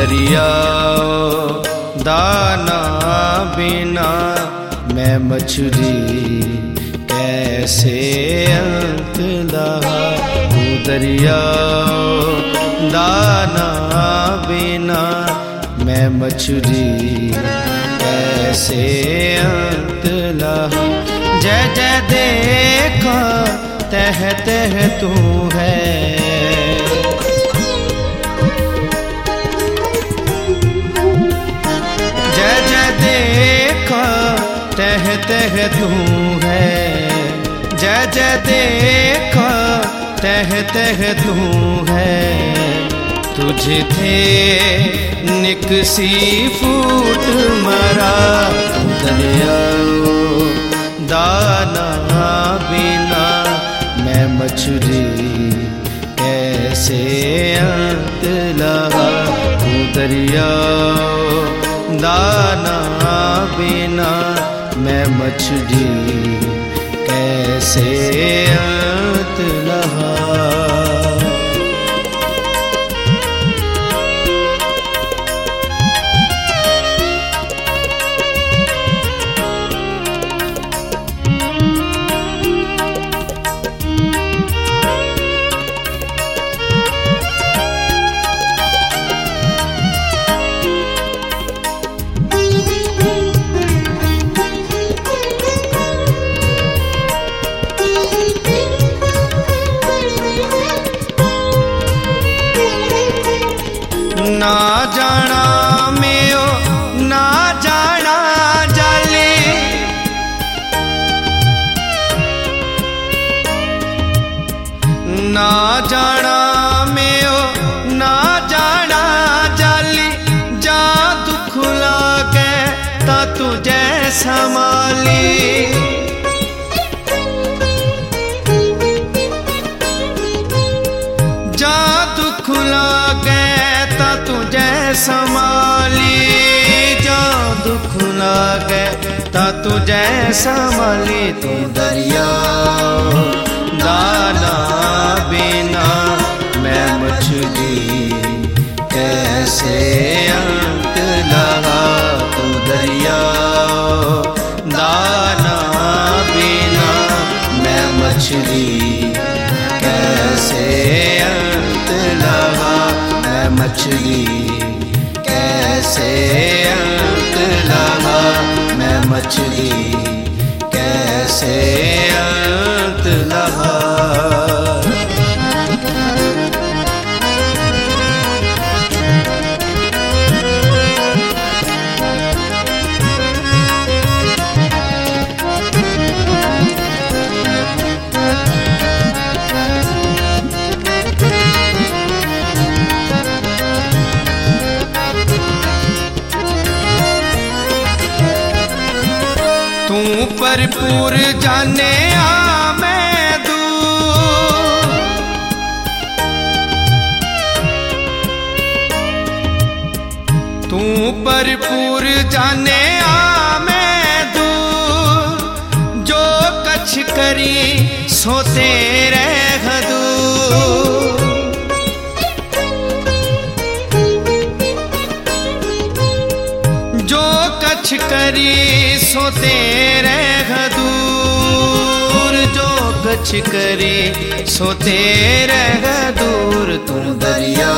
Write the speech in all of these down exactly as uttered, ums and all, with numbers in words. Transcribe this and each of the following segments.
दरिया दाना बिना मैं मछली कैसे अंत लहा। तू दरिया दाना बिना मैं मछली कैसे अंत लहा। जय जय देखा तह तह तू है, जय जय देखा तह तह तू है, जय जय देखा तह तह तू है। तुझे थे निकसी फूट मरा, दरिया दाना बिना मैं मछली कैसे अंत लहा। तू दरिया दाना बिना मैं मछली कैसे अंत लहा। ना जाना में ओ ना जाना जाले, ना जाना में ओ ना जाना जाली। जा दुख लागे ता तुझे संभाली, जा दुख लागे तुझे संभाली, जा दुख लागे ता तुझे संभाली। तू दरिया दाना बिना मैं मछली कैसे अंत लहा। तू दरिया दाना बिना मैं मछली कैसे अंत लहा। मैं मछली कैसे अंत लहा, मैं मछली कैसे अंत लहा। तू भरपूर जाने आ मैं दूर, तू भरपूर जाने आ मैं दूर। जो कछ करी सो तेरे हदूर, जो कछ करी सो तेरे हदूर, जो कछ करी सो तेरे हदूर। तू दरिया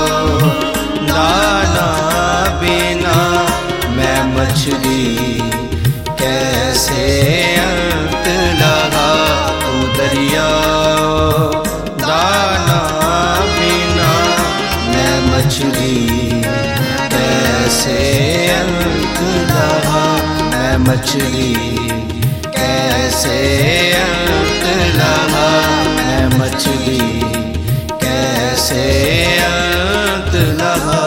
दाना बिना मैं मछली कैसे अंत लहा। तू दरिया दाना बिना मैं मछली कैसे अंत लहा। मैं मछली कैसे अंत लहा, मैं मछली कैसे अंत लहा।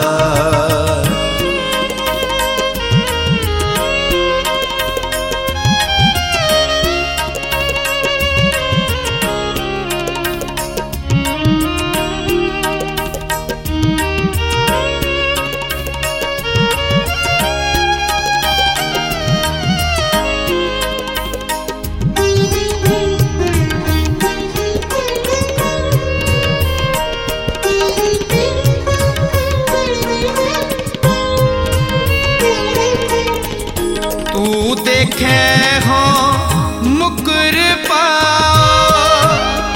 देखे हो मुकर पाओ,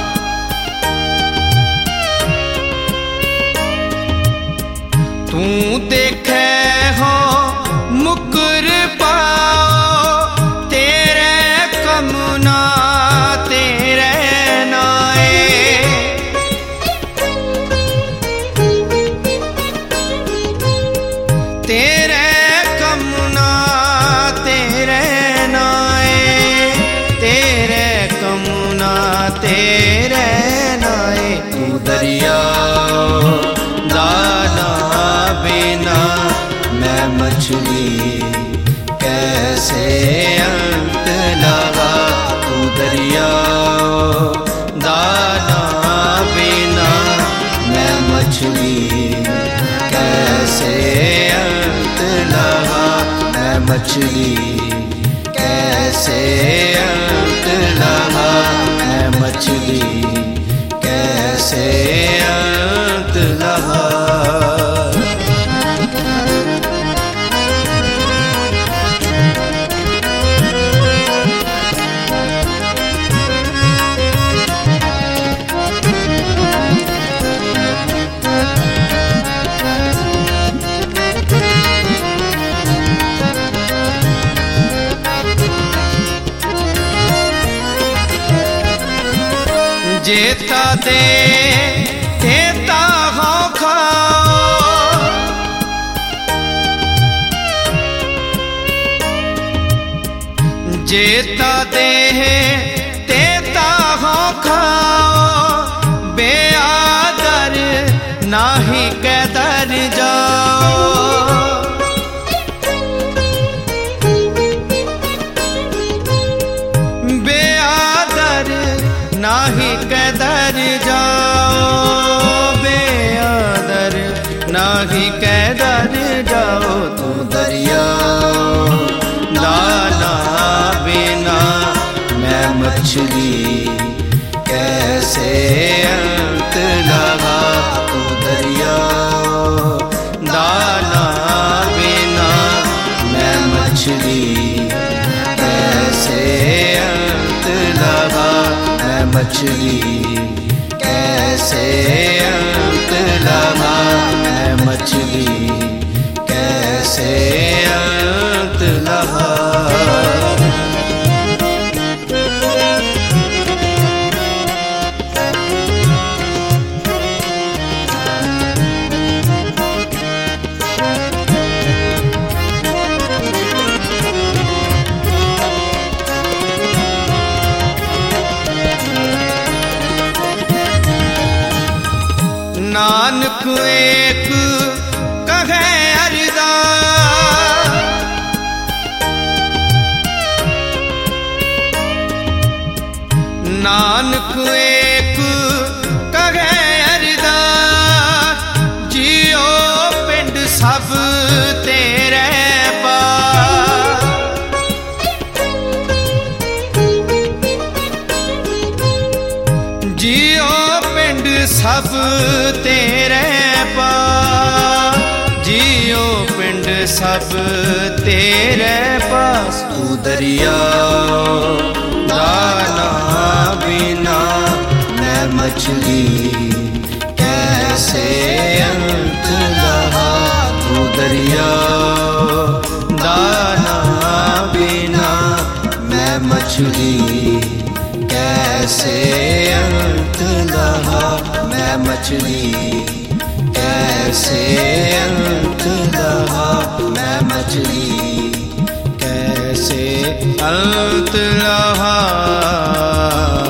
तू देखे हो मुकर पाओ, तेरे कमुना तेरे नाए, तेरे कमुना तेरे नाए, तेरे कमुना तेरे नाए। तू दरिया दाना बिना मैं मछली कैसे अंत लगा, तू दरिया दाना बिना मैं मछली कैसे अंत लगा, मैं मछली कैसे अंत लगा, मैं मछली कैसे अंत लगा। जेता दे तेता हो खाओ, जेता दे तेता हो खाओ, बेआदर नाही कैदर जाओ, नाही कैदर जाओ, बेआदर नाही कैदर जाओ। तू दरिया दाना बिना मैं मछली कैसे अंत लगा, तू दरिया दाना बिना मैं मछली कैसे अंत लगा, मछली कैसे अंत लगा, मैं मछली कैसे अंत लगा। नानक एक कहे अरदास, नानक एक कहे अरदास, जियो पिंड सब तेरे पास, जियो पिंड सब तेरे पास, जियो पिंड सब तेरे पास। तू दरिया दाना बिना मैं मछली कैसे अंत लगा, तू दरिया दाना बिना मैं मछली कैसे अंत लगा, मैं मछली कैसे अंत लगा, मैं मछली कैसे अंत लगा।